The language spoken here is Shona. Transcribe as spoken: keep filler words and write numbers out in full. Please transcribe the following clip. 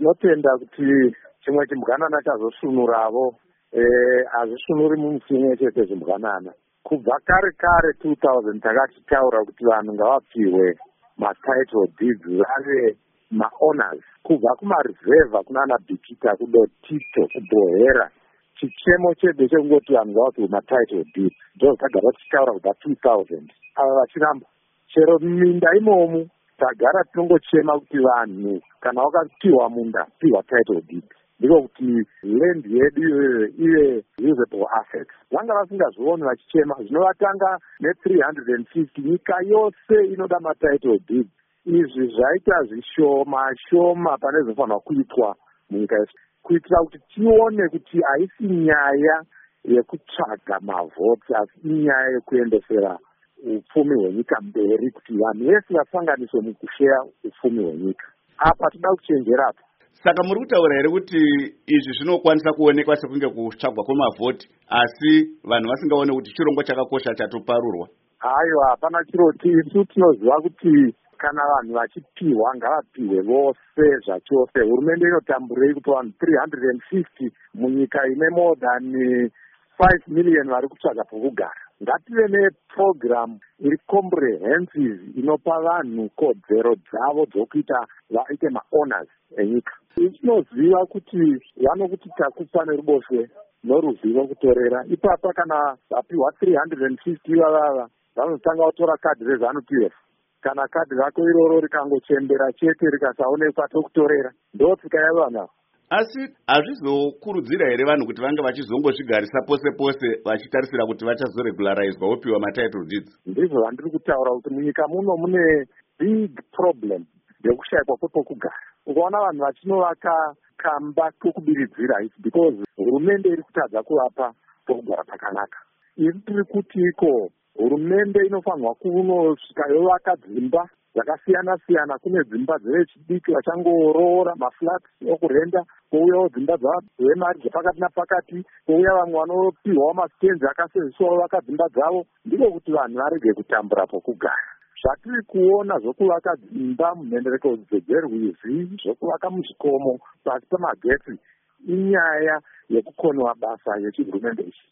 tinotenda kuti chimwe chimbwanana chazosvinuravo hazvisvinuri mumusi imwe chete chimbwanana. Kubva kare kare two thousand takachitaura kuti vanhu ngavapiwe matitle deeds vave maowners. Kubva kumareserve kunana Bikita kudotito kubohera chichemo chedu chekungoti vanhu ngavapiwe matitle deeds ndo tagara tichitaura kubva two thousand. Ava vachiramba chero minda imomu tagara tinongochema kuti vanhu kana wakapiwa munda piwa title deed ndiko kuti land yedu ive usable assets. Vanga vasingazvioni vachichema zvinovatanga ne three hundred fifty nyika yose inoda matitle deed. Izvi zvaita zvishoma shoma pane zvofanirwa kuitwa munyika yose kuitira kuti tione kuti haisi nyaya yekutsvaga mavhoti asi inyaya yekuendesera upfumi hwenyika mberi kuti vanhu vese vasanganiswe mukusheya upfumi hwenyika. Apa toda kuchenjerapo. Saka muri kutaura here kuti izvi zvinokwanisa kuonekwa sekunge kutsvagwa kwemavhoti asi vanhu vasingaone kuti chirongwa chakakosha chatoparurwa? Haiwa, hapana chiroti. Isu tinoziva kuti kana vanhu vachipiwa ngavapiwe vose zvachose. Hurumende inotamburei kupa vanhu three hundred fifty munyika ine more than five million vari kutsvaga pokugara. Ngative neprogram iri comprehensive inopa vanhu kodzero dzavo dzokuita vaite maowners enyika. Tinoziva kuti vanokuti takupa neruboshwe noruzivo kutorera. Ipapa kana vapiwa three hundred fifty vavava vanotanga kutora kadhi reZANU P F. Kana kadhi rako iroro rikangochembera chete rikasaonekwa tokutorera. Ndo tsika yavana. Asi hazvizokurudzira here vanhu kuti vange vachizongozvigarisa pose pose vachitarisira kuti vachazoregularizwa vopiwa matitle deeds? Ndizvo vandiri kutaura kuti munyika muno mune big problem yekushayikwa kwepokugara. Ukaona vanhu vachinovaka kamba kokubiridzira isi because hurumende iri kutadza kuvapa pokugara pakanaka. Iri tiri kuti iko hurumende inofanirwa kunosvika yovaka dzimba dzakasiyana siyana. Kune dzimba dzevechidiki vachangoroora maflats okurenda, kouyawo dzimba dzemari dzepakati napakati, kouya vamwe vanopiwawo masitenzi akasenzeswawo vaka dzimba dzavo. Ndiko kuti vanhu varege kutambura pokugara. Zvatiri kuona zvokuvaka dzimba munhendereko dzerwizi, zvokuvaka muzvikomo pasi pemagetsi inyaya yekukonwa basa yechihurumende ichi.